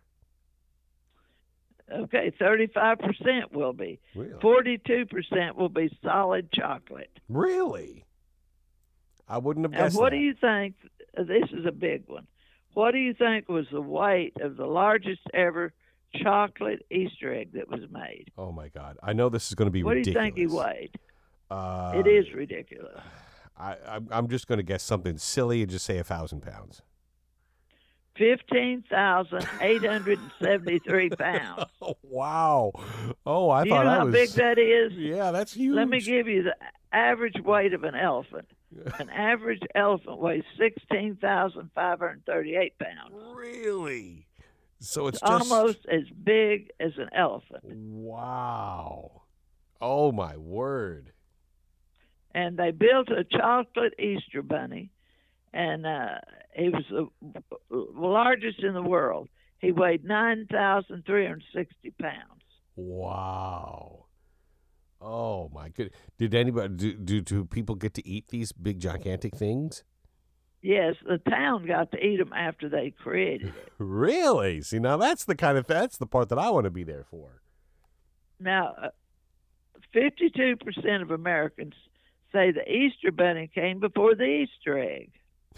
Okay, thirty-five percent will be. Really? forty-two percent will be solid chocolate. Really? I wouldn't have Now, guessed what that. do you think? This is a big one. What do you think was the weight of the largest ever chocolate Easter egg that was made? Oh, my God. I know this is going to be What ridiculous. do you think he weighed? Uh, It is ridiculous. I, I'm, I'm just going to guess something silly and just say a thousand pounds. fifteen thousand eight hundred seventy-three pounds. Oh, wow. Oh, I Do you thought know I how was. big that is? Yeah, that's huge. Let me give you the average weight of an elephant. An average elephant weighs sixteen thousand five hundred thirty-eight pounds. Really? So it's It's just almost as big as an elephant. Wow. Oh, my word. And they built a chocolate Easter bunny, and uh, he was the largest in the world. He weighed nine thousand three hundred sixty pounds. Wow. Oh, my good. Did anybody, do, do, do people get to eat these big, gigantic things? Yes, the town got to eat them after they created it. Really? See, now that's the kind of, that's the part that I want to be there for. Now, uh, fifty-two percent of Americans say the Easter bunny came before the Easter egg.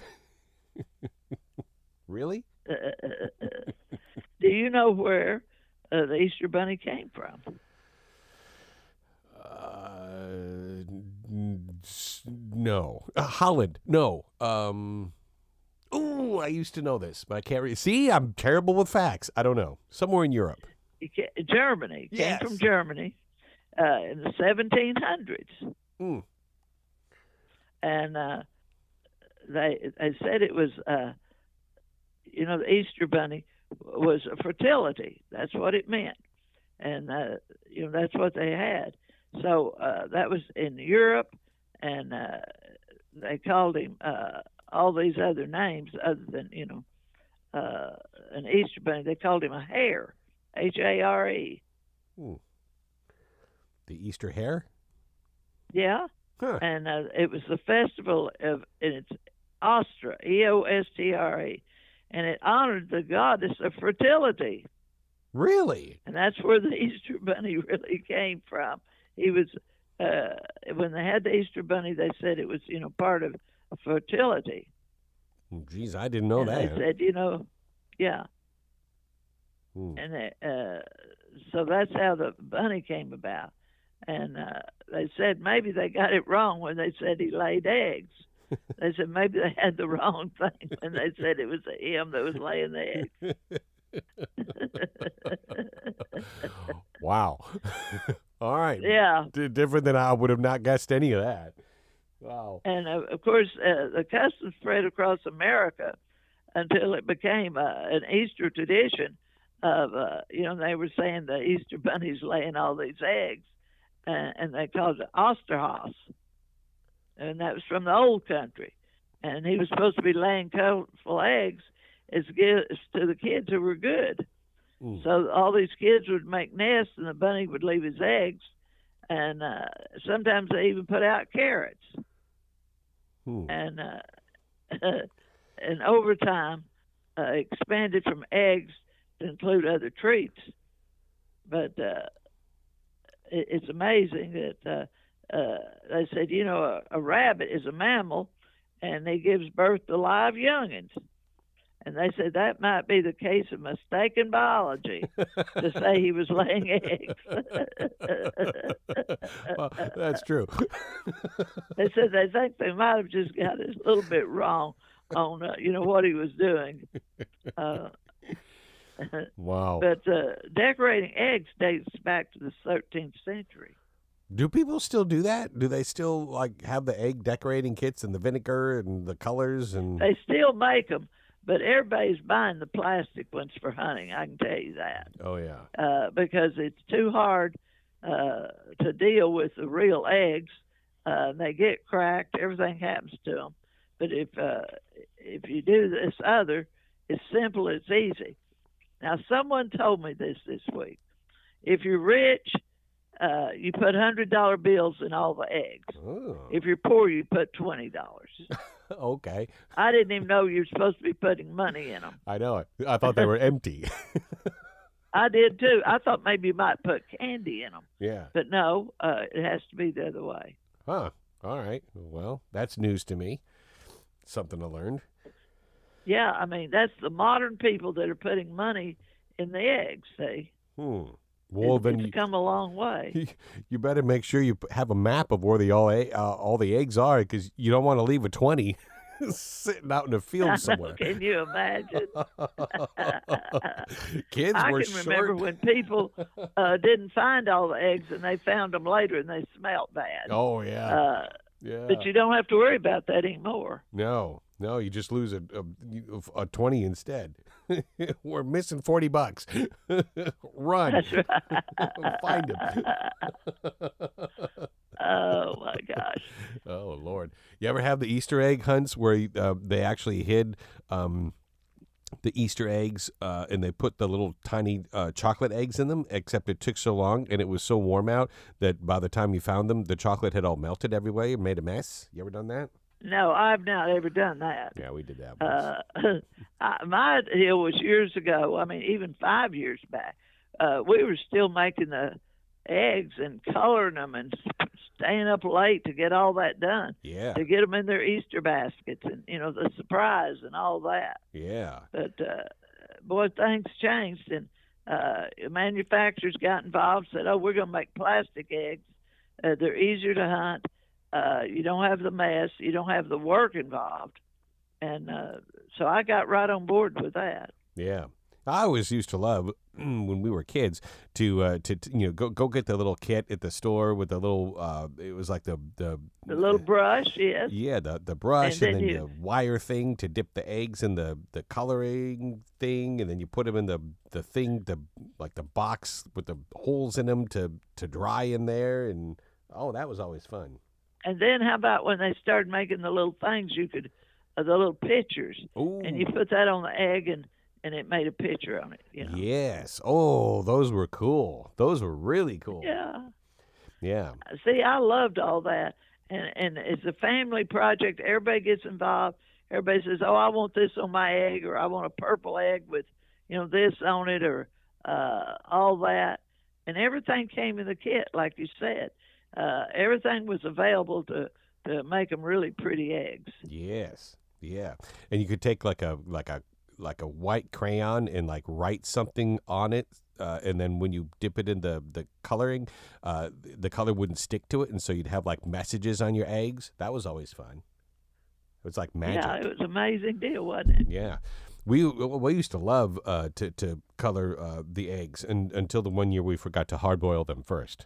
Really? Uh, do you know where uh, the Easter bunny came from? Uh, n- s- no. Uh, Holland. No. Um. Ooh, I used to know this, but I can't re- see. I'm terrible with facts. I don't know. Somewhere in Europe. It ca- Germany. Came Yes. from Germany uh, in the seventeen hundreds. Mm. And uh, they they said it was, uh, you know, the Easter bunny was a fertility. That's what it meant, and uh, you know that's what they had. So uh, that was in Europe, and uh, they called him uh, all these other names other than you know uh, an Easter bunny. They called him a hare, H A R E. Mm. The Easter hare. Yeah. Huh. And uh, it was the festival of, and it's Ostra, E O S T R E, and it honored the goddess of fertility. Really? And that's where the Easter Bunny really came from. He was, uh, when they had the Easter Bunny, they said it was, you know, part of fertility. Geez, I didn't know and that. They said, you know, yeah. Hmm. And they, uh, so that's how the bunny came about. And uh, they said maybe they got it wrong when they said he laid eggs. They said maybe they had the wrong thing when they said it was him that was laying the eggs. Wow. All right. Yeah. D- different than I would have not guessed any of that. Wow. And uh, of course, uh, the custom spread across America until it became uh, an Easter tradition of, uh, you know, they were saying the Easter bunny's laying all these eggs. Uh, and they called it Osterhaus, and that was from the old country. And he was supposed to be laying colorful eggs as gifts to the kids who were good. Mm. So all these kids would make nests, and the bunny would leave his eggs. And uh, sometimes they even put out carrots. Hmm. And uh, and over time, uh, expanded from eggs to include other treats. But uh, it's amazing that uh, uh, they said, you know, a, a rabbit is a mammal, and he gives birth to live youngins. And they said that might be the case of mistaken biology to say he was laying eggs. Well, that's true. They said they think they might have just got it a little bit wrong on, uh, you know, what he was doing. Uh, Wow. But uh, decorating eggs dates back to the thirteenth century. Do people still do that? Do they still like have the egg decorating kits and the vinegar and the colors and? They still make them, but everybody's buying the plastic ones for hunting. I can tell you that. Oh yeah. Uh, because it's too hard uh, to deal with the real eggs. Uh, they get cracked. Everything happens to them. But if uh, if you do this other, it's simple. It's easy. Now, someone told me this this week. If you're rich, uh, you put one hundred dollar bills in all the eggs. Oh. If you're poor, you put twenty dollars. Okay. I didn't even know you were supposed to be putting money in them. I know it. I thought they were empty. I did too. I thought maybe you might put candy in them. Yeah. But no, uh, it has to be the other way. Huh. All right. Well, that's news to me. Something I learned. Yeah, I mean, that's the modern people that are putting money in the eggs, see? Hmm. Well, it's, then it's you, come a long way. you, you better make sure you have a map of where the all, uh, all the eggs are, because you don't want to leave a twenty sitting out in the field somewhere. Can you imagine? Kids I were can short. remember when people uh, didn't find all the eggs and they found them later and they smelled bad. Oh, yeah. Uh, yeah. But you don't have to worry about that anymore. No, no, you just lose a, a, a twenty instead. We're missing forty bucks. Run. That's right. Find him. Oh, my gosh. Oh, Lord. You ever have the Easter egg hunts where uh, they actually hid um, the Easter eggs uh, and they put the little tiny uh, chocolate eggs in them, except it took so long and it was so warm out that by the time you found them, the chocolate had all melted everywhere and made a mess? You ever done that? No, I've not ever done that. Yeah, we did that once. Uh, I, my deal was years ago. I mean, even five years back. Uh, we were still making the eggs and coloring them and staying up late to get all that done. Yeah. To get them in their Easter baskets and, you know, the surprise and all that. Yeah. But, uh, boy, things changed. And uh, manufacturers got involved, said, oh, we're going to make plastic eggs. Uh, they're easier to hunt. Uh, you don't have the mess. You don't have the work involved. And uh, so I got right on board with that. Yeah. I always used to love when we were kids to uh, to, to you know go go get the little kit at the store with the little uh, it was like the the The little brush, yes. yeah the the brush And and, then then you- the wire thing to dip the eggs in the, the coloring thing, and then you put them in the the thing the like the box with the holes in them to to dry in there, and oh, that was always fun. And then how about when they started making the little things you could, uh, the little pictures, Ooh. and you put that on the egg and, and it made a picture on it, you know. Yes. Oh, those were cool. Those were really cool. Yeah. Yeah. See, I loved all that. And, and it's a family project. Everybody gets involved. Everybody says, oh, I want this on my egg, or I want a purple egg with, you know, this on it, or uh, all that. And everything came in the kit, like you said. Uh, everything was available to, to make them really pretty eggs. Yes. Yeah. And you could take like a like a like a white crayon and like write something on it, uh, and then when you dip it in the the coloring, uh, the color wouldn't stick to it, and so you'd have like messages on your eggs. That was always fun. It was like magic. Yeah, it was an amazing deal, wasn't it? Yeah. We we used to love uh, to to color uh, the eggs, and until the one year we forgot to hard boil them first.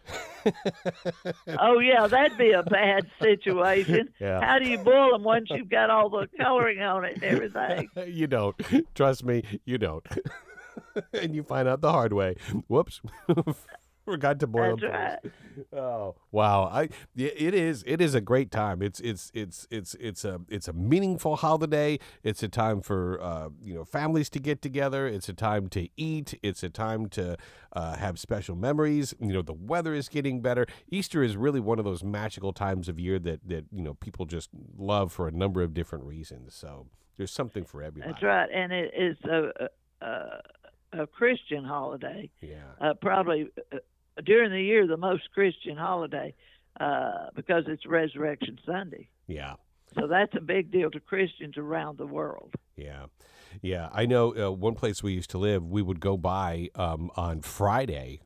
Oh, yeah, that'd be a bad situation. Yeah. How do you boil them once you've got all the coloring on it and everything? You don't. Trust me, you don't. And you find out the hard way. Whoops. Forgot to boil That's them right. first. Oh wow! I yeah, it is it is a great time. It's it's it's it's it's a it's a meaningful holiday. It's a time for uh, you know families to get together. It's a time to eat. It's a time to uh, have special memories. You know the weather is getting better. Easter is really one of those magical times of year that that you know people just love for a number of different reasons. So there's something for everybody. That's right, and it is a a, a Christian holiday. Yeah. Uh, probably uh, during the year the most Christian holiday uh, because it's Resurrection Sunday. Yeah. So that's a big deal to Christians around the world. Yeah. Yeah. I know uh, one place we used to live, we would go by um, on Friday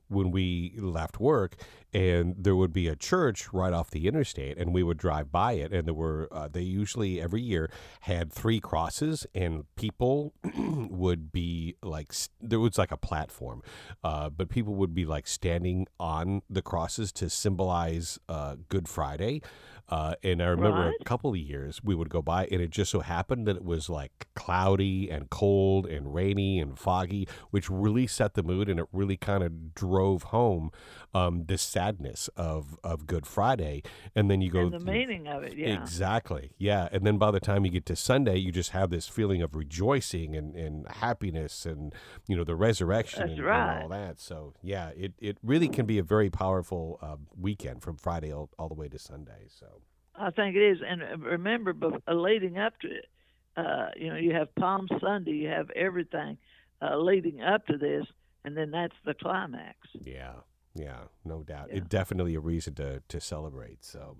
when we left work, and there would be a church right off the interstate, and we would drive by it, and there were uh, they usually every year had three crosses, and people would be like s- there was like a platform, uh, but people would be like standing on the crosses to symbolize uh, Good Friday. Uh, and I remember Right. a couple of years we would go by, and it just so happened that it was like cloudy and cold and rainy and foggy, which really set the mood, and it really kind of drove home um, this sadness of, of Good Friday. And then you go And the meaning of it, yeah. Exactly. Yeah. And then by the time you get to Sunday, you just have this feeling of rejoicing and, and happiness and, you know, the resurrection That's and, and right. all that. So, yeah, it, it really can be a very powerful uh, weekend from Friday all, all the way to Sunday. So, I think it is. And uh, remember, bef- uh, leading up to it, uh, you know, you have Palm Sunday, you have everything uh, leading up to this, and then that's the climax. yeah, yeah, no doubt. Yeah. It definitely a reason to, to celebrate. So,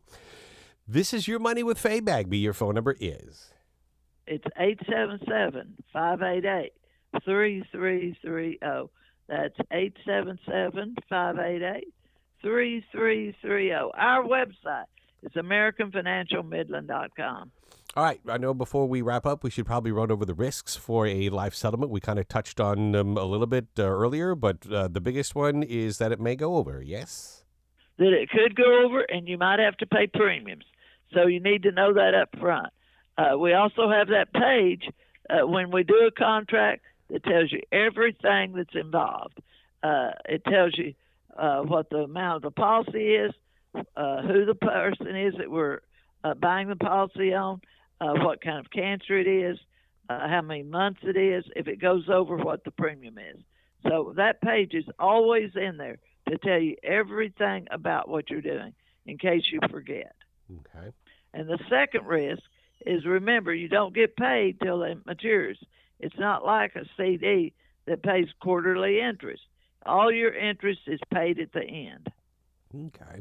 this is Your Money with Faye Bagby. Your phone number is It's eight seven seven, five eight eight, three three three zero. That's eight seven seven, five eight eight, three three three zero. Our website is american financial midland dot com. All right. I know before we wrap up, we should probably run over the risks for a life settlement. We kind of touched on them a little bit uh, earlier, but uh, the biggest one is that it may go over. Yes? That it could go over, and you might have to pay premiums. So you need to know that up front. Uh, we also have that page uh, when we do a contract that tells you everything that's involved. Uh, it tells you uh, what the amount of the policy is, uh, who the person is that we're uh, buying the policy on, uh, what kind of cancer it is, uh, how many months it is, if it goes over, what the premium is. So that page is always in there to tell you everything about what you're doing in case you forget. Okay. And the second risk is, remember, you don't get paid till it matures. It's not like a C D that pays quarterly interest. All your interest is paid at the end. Okay.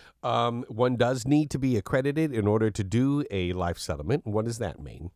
Um, one does need to be accredited in order to do a life settlement. What does that mean?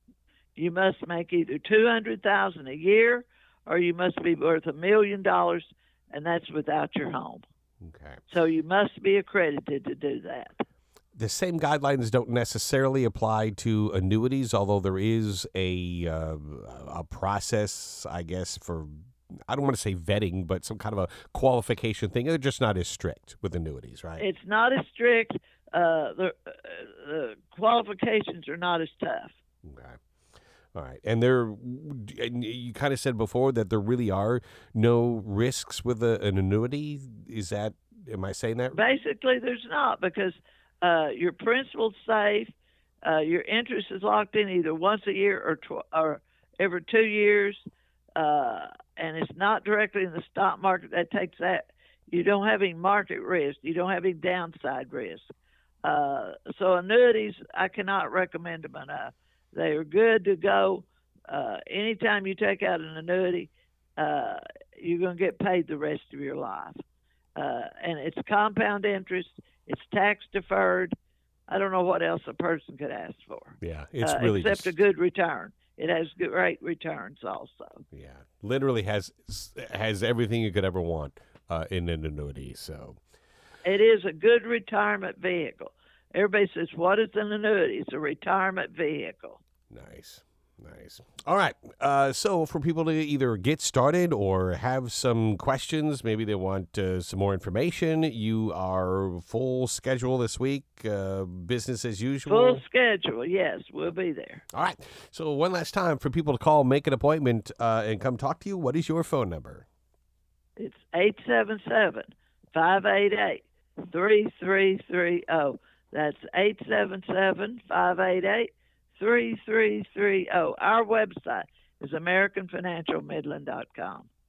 You must make either two hundred thousand dollars a year, or you must be worth a million dollars, and that's without your home. Okay. So you must be accredited to do that. The same guidelines don't necessarily apply to annuities, although there is a uh, a process, I guess, for, I don't want to say vetting, but some kind of a qualification thing. They're just not as strict with annuities, right? It's not as strict. Uh, the, uh, the qualifications are not as tough. Okay. All right. And there, and you kind of said before that there really are no risks with a, an annuity. Is that, am I saying that? Basically, there's not, because uh, your principal's safe. Uh, your interest is locked in either once a year or tw- or every two years, uh, and it's not directly in the stock market. That takes that. You don't have any market risk. You don't have any downside risk. Uh, so annuities, I cannot recommend them enough. They are good to go. Uh, anytime you take out an annuity, uh, you're going to get paid the rest of your life. Uh, and it's compound interest. It's tax deferred. I don't know what else a person could ask for. Yeah, it's uh, really except just, a good return. It has great returns also. yeah, literally has has everything you could ever want uh, in an annuity. So it is a good retirement vehicle. Everybody says, "What is an annuity?" It's a retirement vehicle. nice. Nice. All right. Uh, so for people to either get started or have some questions, maybe they want uh, some more information, you are full schedule this week, uh, business as usual? Full schedule, yes. We'll be there. All right. So one last time for people to call, make an appointment, uh, and come talk to you. What is your phone number? It's eight seven seven, five eight eight, three three three zero. That's eight seven seven, five eight eight, three three three zero. Our website is american financial midland dot com.